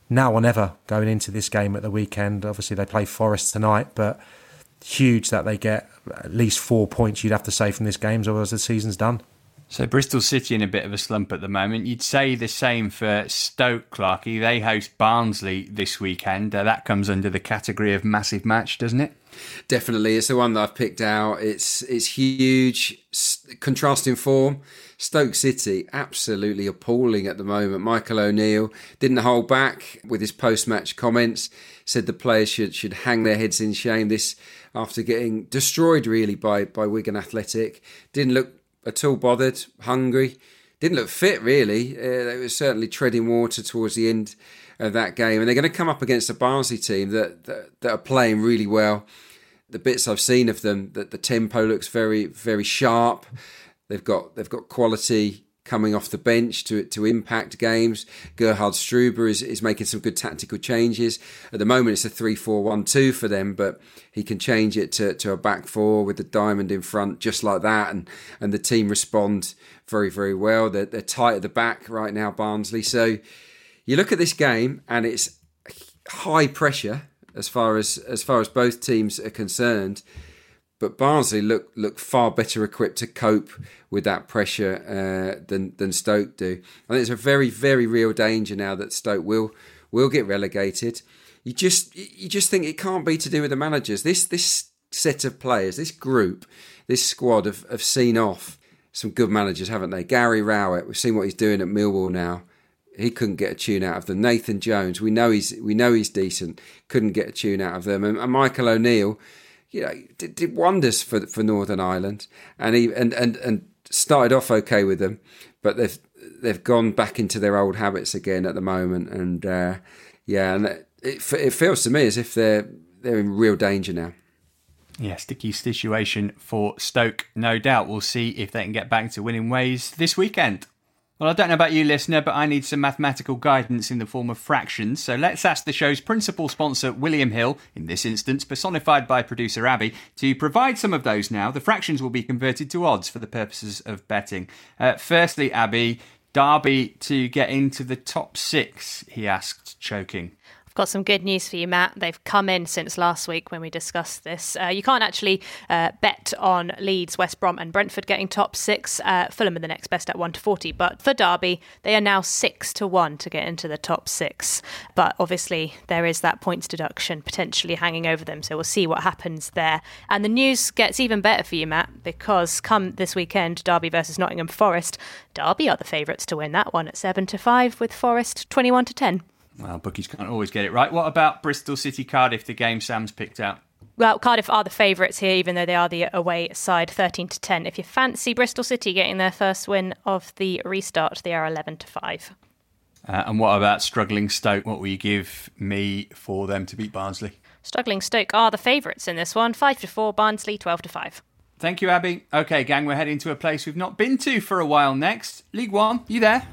now or never going into this game at the weekend. Obviously, they play Forest tonight, but huge that they get at least four points, you'd have to say, from this game, otherwise the season's done. So Bristol City in a bit of a slump at the moment. You'd say the same for Stoke, Clarkey. They host Barnsley this weekend. Uh, that comes under the category of massive match, doesn't it? Definitely. It's the one that I've picked out. It's it's huge, contrasting form. Stoke City, absolutely appalling at the moment. Michael O'Neill didn't hold back with his post-match comments, said the players should should hang their heads in shame this after getting destroyed really by, by Wigan Athletic. Didn't look at all bothered, hungry, didn't look fit really. Uh, they were certainly treading water towards the end of that game, and they're going to come up against a Barnsley team that, that that are playing really well. The bits I've seen of them, that the tempo looks very very sharp. They've got they've got quality coming off the bench to to impact games. Gerhard Struber is, is making some good tactical changes. At the moment it's a three four one two for them, but he can change it to, to a back four with the diamond in front just like that, and, and the team respond very, very well. They're, they're tight at the back right now, Barnsley. So you look at this game and it's high pressure as far as as far as both teams are concerned. But Barnsley look look far better equipped to cope with that pressure uh, than than Stoke do. I think it's a very very real danger now that Stoke will will get relegated. You just you just think it can't be to do with the managers. This this set of players, this group, this squad have, have seen off some good managers, haven't they? Gary Rowett, we've seen what he's doing at Millwall now. He couldn't get a tune out of them. Nathan Jones, we know he's we know he's decent. Couldn't get a tune out of them. And, and Michael O'Neill, you know, did, did wonders for for Northern Ireland, and he and, and and started off okay with them, but they've they've gone back into their old habits again at the moment, and uh, yeah, and it it feels to me as if they're they're in real danger now. Yeah, sticky situation for Stoke, no doubt. We'll see if they can get back to winning ways this weekend. Well, I don't know about you, listener, but I need some mathematical guidance in the form of fractions. So let's ask the show's principal sponsor, William Hill, in this instance personified by producer Abby, to provide some of those now. The fractions will be converted to odds for the purposes of betting. Uh, firstly, Abby, Derby to get into the top six, he asked, choking. Got some good news for you, Matt. They've come in since last week when we discussed this. Uh, you can't actually uh, bet on Leeds, West Brom and Brentford getting top six. Uh, Fulham are the next best at one to forty. But for Derby, they are now six to one to get into the top six. But obviously, there is that points deduction potentially hanging over them. So we'll see what happens there. And the news gets even better for you, Matt, because come this weekend, Derby versus Nottingham Forest, Derby are the favourites to win that one at seven to five with Forest twenty-one to ten. Well, bookies can't always get it right. What about Bristol City Cardiff, the game Sam's picked out? Well, Cardiff are the favourites here, even though they are the away side, thirteen to ten. If you fancy Bristol City getting their first win of the restart, they are eleven to five. Uh, and what about struggling Stoke? What will you give me for them to beat Barnsley? Struggling Stoke are the favourites in this one, five to four, Barnsley twelve to five. Thank you, Abby. OK, gang, we're heading to a place we've not been to for a while next. League One, you there?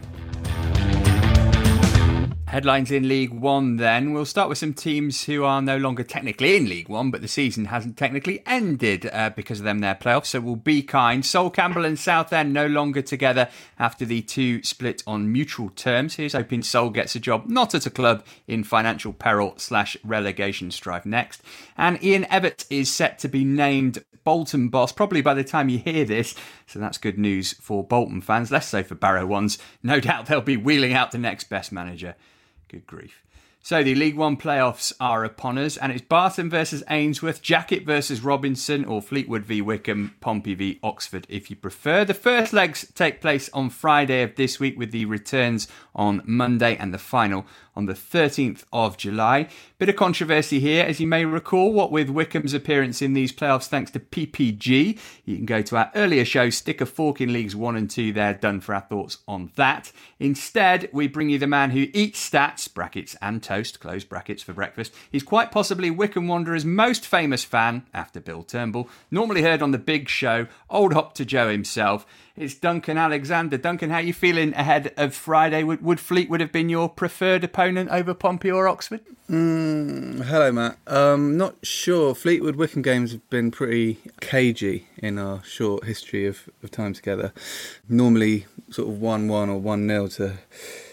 Headlines in League One then. We'll start with some teams who are no longer technically in League One, but the season hasn't technically ended uh, because of them, their playoffs, so we'll be kind. Sol Campbell and Southend no longer together after the two split on mutual terms. Here's hoping Sol gets a job not at a club in financial peril slash relegation strife next. And Ian Evatt is set to be named Bolton boss, probably by the time you hear this, so that's good news for Bolton fans, less so for Barrow ones. No doubt they'll be wheeling out the next best manager. Good grief. So the League One playoffs are upon us, and it's Barton versus Ainsworth, Jacket versus Robinson, or Fleetwood v Wickham, Pompey v Oxford if you prefer. The first legs take place on Friday of this week, with the returns on Monday and the final on the thirteenth of July. Bit of controversy here, as you may recall, what with Wickham's appearance in these playoffs thanks to P P G. You can go to our earlier show, Stick a Fork in Leagues one and two there, done for our thoughts on that. Instead, we bring you the man who eats stats, brackets and toast, close brackets, for breakfast. He's quite possibly Wycombe Wanderers' most famous fan, after Bill Turnbull, normally heard on The Big Show, Old Hop to Joe himself. It's Duncan Alexander. Duncan, how are you feeling ahead of Friday? Would, would Fleetwood have been your preferred opponent over Pompey or Oxford? Mm, hello, Matt. Um, not sure. Fleetwood Wycombe games have been pretty cagey in our short history of, of time together. Normally sort of one one or one nil to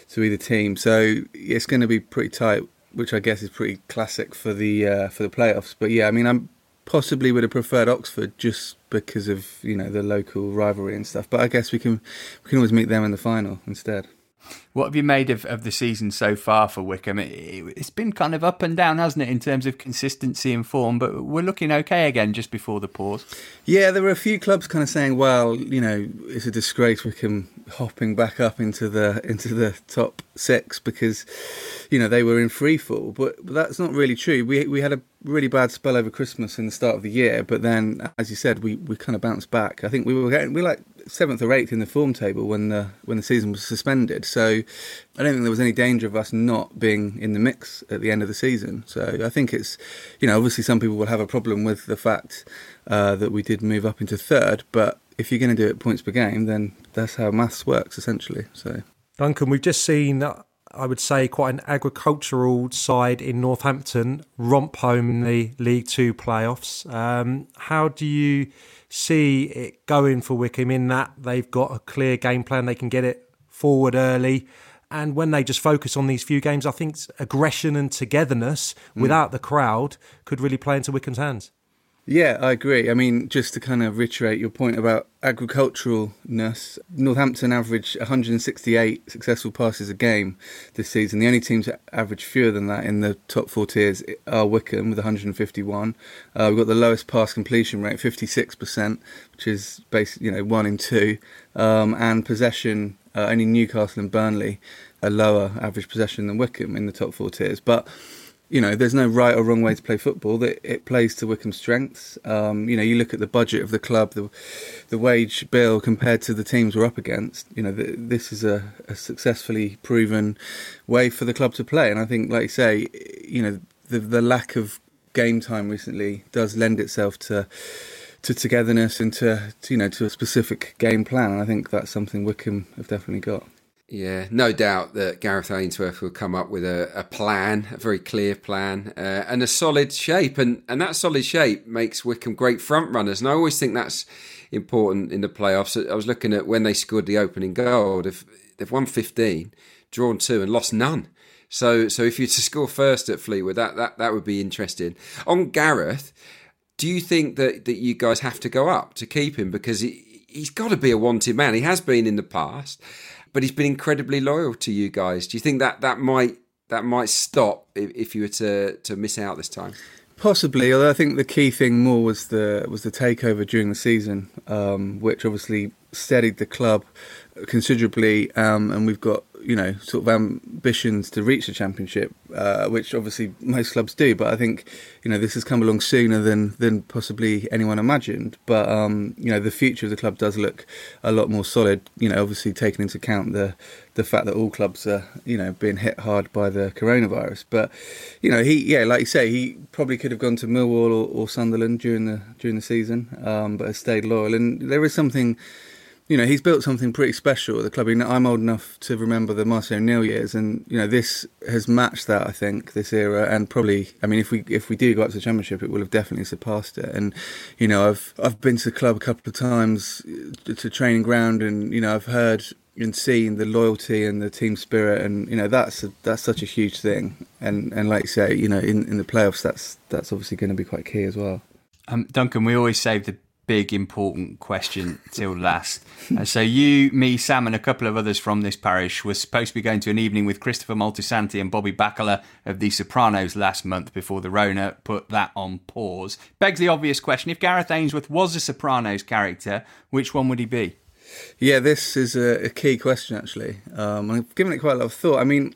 to either team. So it's going to be pretty tight, which I guess is pretty classic for the uh, for the playoffs. But yeah, I mean, I'm possibly would have preferred Oxford just because of, you know, the local rivalry and stuff. But I guess we can we can always meet them in the final instead. What have you made of, of the season so far for Wycombe? It, it, it's been kind of up and down, hasn't it, in terms of consistency and form, but we're looking okay again just before the pause. Yeah, there were a few clubs kind of saying, well, you know, it's a disgrace Wycombe hopping back up into the into the top six because, you know, they were in free fall, but, but that's not really true. We we had a really bad spell over Christmas in the start of the year, but then, as you said, we, we kind of bounced back. I think we were getting, we were like seventh or eighth in the form table when the when the season was suspended. So I don't think there was any danger of us not being in the mix at the end of the season. So I think it's, you know, obviously some people will have a problem with the fact uh, that we did move up into third, but if you're going to do it points per game, then that's how maths works essentially. So Duncan, we've just seen, I would say, quite an agricultural side in Northampton romp home in the League Two playoffs. Um, how do you see it going for Wycombe in that they've got a clear game plan, they can get it forward early, and when they just focus on these few games, I think aggression and togetherness mm. without the crowd could really play into Wycombe's hands? Yeah, I agree. I mean, just to kind of reiterate your point about agriculturalness, Northampton average one hundred sixty-eight successful passes a game this season. The only teams that average fewer than that in the top four tiers are Wycombe with one hundred fifty-one. Uh, we've got the lowest pass completion rate, fifty-six percent, which is basically, you know, one in two. Um, and possession, uh, only Newcastle and Burnley a lower average possession than Wycombe in the top four tiers. But you know, there's no right or wrong way to play football. That it plays to Wycombe's strengths. Um, you know, you look at the budget of the club, the the wage bill compared to the teams we're up against. You know, the, this is a, a successfully proven way for the club to play. And I think, like you say, you know, the the lack of game time recently does lend itself to to togetherness and to, to you know to a specific game plan. And I think that's something Wycombe have definitely got. Yeah, no doubt that Gareth Ainsworth will come up with a, a plan, a very clear plan, uh, and a solid shape. And, and that solid shape makes Wycombe great front runners. And I always think that's important in the playoffs. I was looking at when they scored the opening goal. They've, they've won fifteen, drawn two and lost none. So so if you're to score first at Fleetwood, that, that, that would be interesting. On Gareth, do you think that, that you guys have to go up to keep him? Because he, he's got to be a wanted man. He has been in the past. But he's been incredibly loyal to you guys. Do you think that that might that might stop if, if you were to, to miss out this time? Possibly, although I think the key thing more was the was the takeover during the season, um, which obviously steadied the club considerably, um, and we've got, you know, sort of ambitions to reach the championship, uh, which obviously most clubs do. But I think, you know, this has come along sooner than than possibly anyone imagined. But um, you know, the future of the club does look a lot more solid. You know, obviously taking into account the the fact that all clubs are, you know, being hit hard by the coronavirus. But you know, he yeah, like you say, he probably could have gone to Millwall or, or Sunderland during the during the season, um, but has stayed loyal. And there is something. You know, he's built something pretty special at the club. I'm old enough to remember the Marcel O'Neill years, and you know, this has matched that. I think this era, and probably, I mean, if we if we do go up to the Championship, it will have definitely surpassed it. And you know, I've I've been to the club a couple of times to training ground, and you know, I've heard and seen the loyalty and the team spirit, and you know, that's a, that's such a huge thing. And and like you say, you know, in, in the playoffs, that's that's obviously going to be quite key as well. Um, Duncan, we always save the big important question till last. Uh, so you, me, Sam and a couple of others from this parish were supposed to be going to an evening with Christopher Moltisanti and Bobby Bacala of The Sopranos last month before the Rona put that on pause. Begs the obvious question, if Gareth Ainsworth was a Sopranos character, which one would he be? Yeah, this is a, a key question actually. Um, I've given it quite a lot of thought. I mean,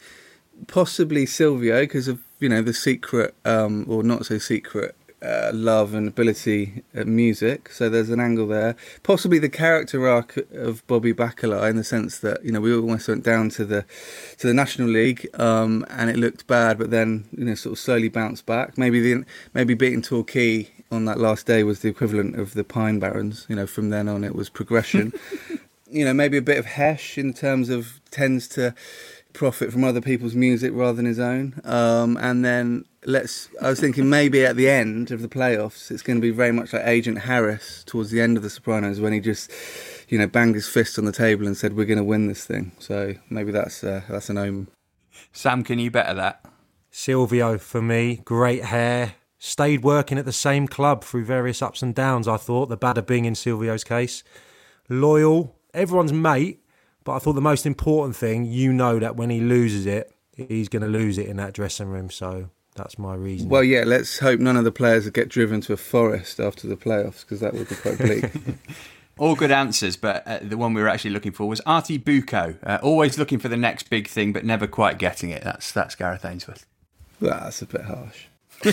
possibly Silvio because of, you know, the secret um, or not so secret Uh, love and ability at music, so there's an angle there. Possibly the character arc of Bobby Bacala in the sense that, you know, we almost went down to the to the National League um, and it looked bad, but then, you know, sort of slowly bounced back. Maybe the maybe beating Torquay on that last day was the equivalent of the Pine Barrens. You know, from then on it was progression. You know, maybe a bit of Hesh in terms of tends to profit from other people's music rather than his own. Um, and then let's, I was thinking maybe at the end of the playoffs, it's going to be very much like Agent Harris towards the end of The Sopranos when he just, you know, banged his fist on the table and said, "We're going to win this thing." So maybe that's uh, that's an omen. Sam, can you better that? Silvio for me, great hair, stayed working at the same club through various ups and downs. I thought the bada bing in Silvio's case, loyal, everyone's mate. But I thought the most important thing, you know, that when he loses it, he's going to lose it in that dressing room. So that's my reason. Well, yeah, let's hope none of the players get driven to a forest after the playoffs, because that would be quite bleak. All good answers, but uh, the one we were actually looking for was Artie Bucco. Uh, always looking for the next big thing, but never quite getting it. That's that's Gareth Ainsworth. Well, that's a bit harsh.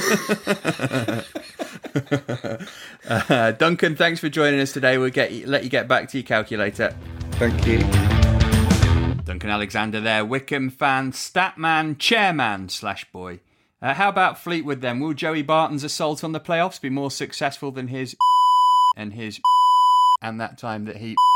uh, Duncan, thanks for joining us today. We'll get you, let you get back to your calculator. Thank you. Duncan Alexander there, Wycombe fan, statman, chairman slash boy. Uh, how about Fleetwood then? Will Joey Barton's assault on the playoffs be more successful than his and his and that time that he...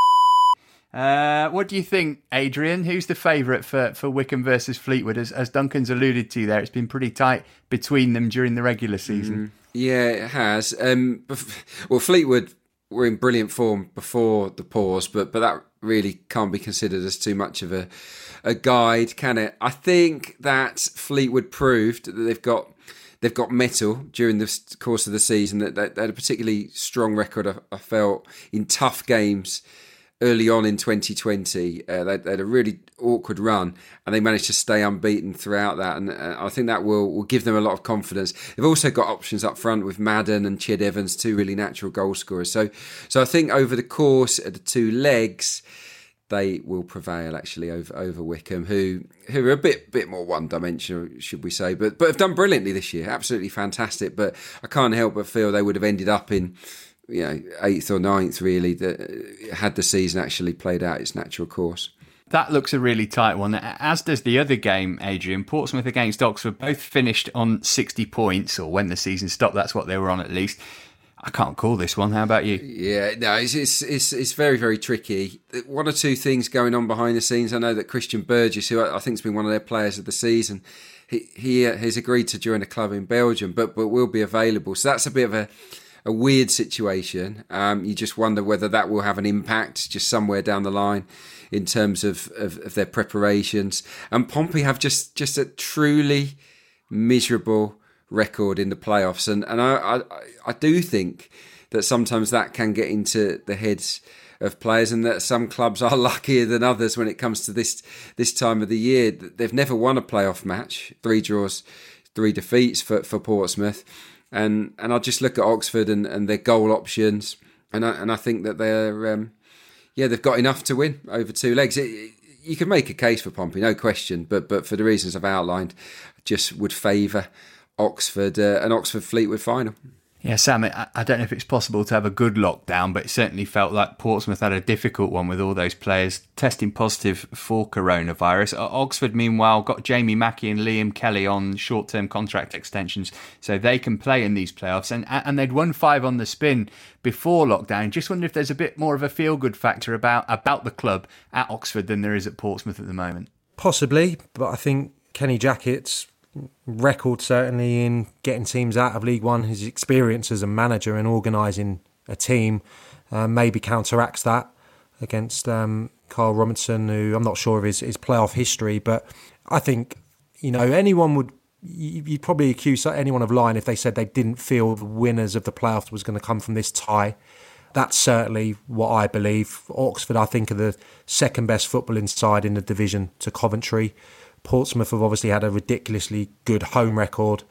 Uh, what do you think, Adrian? Who's the favourite for, for Wycombe versus Fleetwood? As, as Duncan's alluded to there, it's been pretty tight between them during the regular season. Mm, yeah, it has. Um, well, Fleetwood were in brilliant form before the pause, but but that really can't be considered as too much of a a guide, can it? I think that Fleetwood proved that they've got they've got mettle during the course of the season. That they, they had a particularly strong record, I, I felt, in tough games early on in twenty twenty. Uh, they, they had a really awkward run, and they managed to stay unbeaten throughout that. And uh, I think that will, will give them a lot of confidence. They've also got options up front with Madden and Ched Evans, two really natural goal scorers. So, so I think over the course of the two legs, they will prevail actually over over Wycombe, who who are a bit bit more one dimensional, should we say, but but have done brilliantly this year, absolutely fantastic. But I can't help but feel they would have ended up in, you know, eighth or ninth, really, the, had the season actually played out its natural course. That looks a really tight one, as does the other game, Adrian. Portsmouth against Oxford both finished on sixty points, or when the season stopped, that's what they were on at least. I can't call this one. How about you? Yeah, no, it's it's it's, it's very, very tricky. One or two things going on behind the scenes. I know that Christian Burgess, who I think has been one of their players of the season, he, he has agreed to join a club in Belgium, but but will be available. So that's a bit of a... a weird situation. Um, you just wonder whether that will have an impact just somewhere down the line in terms of, of, of their preparations. And Pompey have just, just a truly miserable record in the playoffs. And, and I, I, I do think that sometimes that can get into the heads of players, and that some clubs are luckier than others when it comes to this this time of the year. They've never won a playoff match. Three draws, three defeats for, for Portsmouth. And and I just look at Oxford and, and their goal options, and I, and I think that they're um, yeah they've got enough to win over two legs. It, it, you can make a case for Pompey, no question, but but for the reasons I've outlined, just would favour Oxford uh, an Oxford Fleetwood final. Yeah, Sam, I don't know if it's possible to have a good lockdown, but it certainly felt like Portsmouth had a difficult one with all those players testing positive for coronavirus. Oxford, meanwhile, got Jamie Mackey and Liam Kelly on short-term contract extensions, so they can play in these playoffs. And and they'd won five on the spin before lockdown. Just wonder if there's a bit more of a feel-good factor about, about the club at Oxford than there is at Portsmouth at the moment. Possibly, but I think Kenny Jackett's record certainly in getting teams out of League One, his experience as a manager and organising a team uh, maybe counteracts that against um, Carl Robinson, who I'm not sure of his, his playoff history, but I think, you know, anyone would, you'd probably accuse anyone of lying if they said they didn't feel the winners of the playoffs was going to come from this tie. That's certainly what I believe. Oxford, I think, are the second best footballing side in the division to Coventry. Portsmouth have obviously had a ridiculously good home record.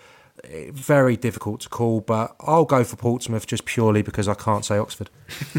Very difficult to call, but I'll go for Portsmouth just purely because I can't say Oxford.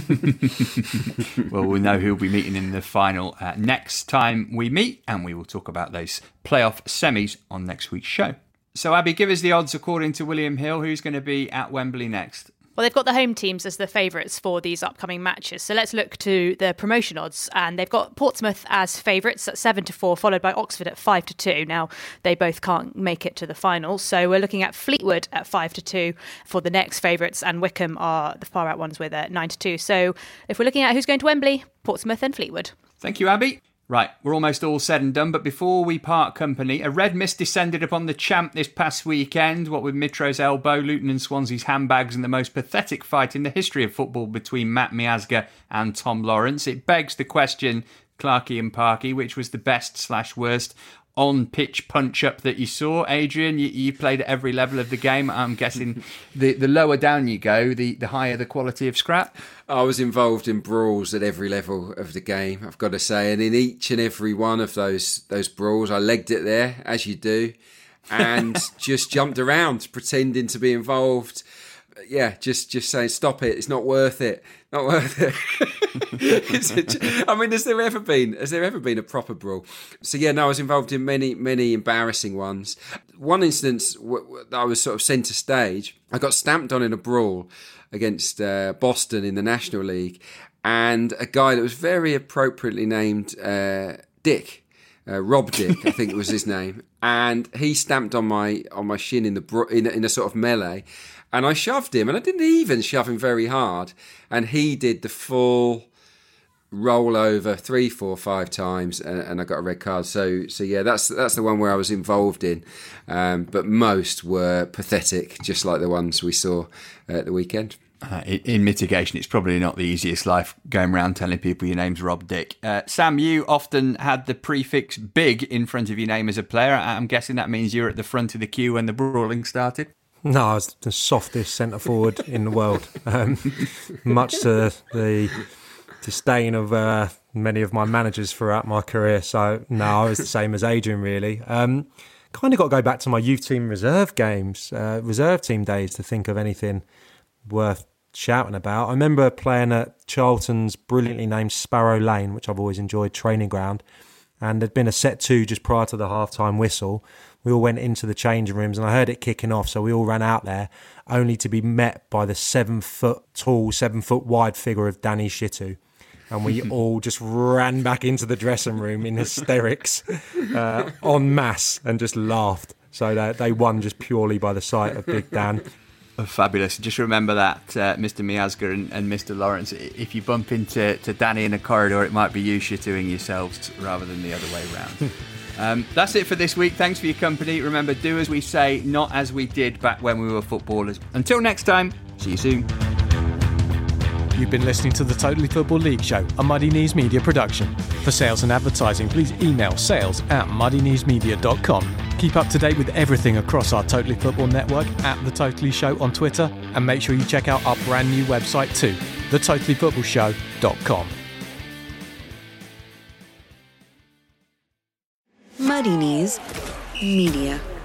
Well, we'll know who'll be meeting in the final uh, next time we meet, and we will talk about those playoff semis on next week's show. So, Abby, give us the odds according to William Hill. Who's going to be at Wembley next? Well, they've got the home teams as the favourites for these upcoming matches. So let's look to the promotion odds. And they've got Portsmouth as favourites at seven to four, followed by Oxford at five to two. Now, they both can't make it to the final. So we're looking at Fleetwood at five to two for the next favourites. And Wycombe are the far out ones with a nine to two. So if we're looking at who's going to Wembley, Portsmouth and Fleetwood. Thank you, Abby. Right, we're almost all said and done, but before we part company, a red mist descended upon the champ this past weekend, what with Mitro's elbow, Luton and Swansea's handbags, and the most pathetic fight in the history of football between Matt Miazga and Tom Lawrence. It begs the question, Clarkey and Parky, which was the best slash worst on-pitch punch-up that you saw? Adrian, you, you played at every level of the game. I'm guessing the, the lower down you go, the, the higher the quality of scrap. I was involved in brawls at every level of the game, I've got to say. And in each and every one of those those brawls, I legged it there, as you do, and just jumped around, pretending to be involved. Yeah, just just saying, stop it, it's not worth it. Not worth it. it. I mean, has there ever been has there ever been a proper brawl? So yeah, no, I was involved in many many embarrassing ones. One instance, w- w- I was sort of centre stage. I got stamped on in a brawl against uh, Boston in the National League, and a guy that was very appropriately named uh, Dick. Uh, Rob Dick, I think it was his name, and he stamped on my on my shin in the bro- in, in a sort of melee, and I shoved him, and I didn't even shove him very hard, and he did the full roll over three, four, five times, and, and I got a red card. So, so yeah, that's that's the one where I was involved in, um, but most were pathetic, just like the ones we saw at the weekend. Uh, in mitigation, it's probably not the easiest life going around telling people your name's Rob Dick. Uh, Sam, you often had the prefix big in front of your name as a player. I'm guessing that means you were at the front of the queue when the brawling started? No, I was the softest centre forward in the world, um, much to the disdain of uh, many of my managers throughout my career. So, no, I was the same as Adrian, really. Um, kind of got to go back to my youth team reserve games, uh, reserve team days to think of anything worth shouting about. I remember playing at Charlton's brilliantly named Sparrow Lane, which I've always enjoyed, training ground, and there'd been a set two just prior to the half-time whistle. We all went into the changing rooms and I heard it kicking off, so we all ran out there, only to be met by the seven-foot tall, seven-foot-wide figure of Danny Shitu. And we all just ran back into the dressing room in hysterics uh, en masse and just laughed. So they, they won just purely by the sight of Big Dan. Oh, fabulous. Just remember that, uh, Mister Miazga and, and Mister Lawrence, if you bump into to Danny in a corridor, it might be you shitting yourselves rather than the other way around. um, that's it for this week. Thanks for your company. Remember, do as we say, not as we did back when we were footballers. Until next time, see you soon. You've been listening to the Totally Football League Show, a Muddy Knees Media production. For sales and advertising, please email sales at muddy knees media dot com. Keep up to date with everything across our Totally Football network at The Totally Show on Twitter, and make sure you check out our brand new website too, the totally football show dot com. Muddy Knees Media.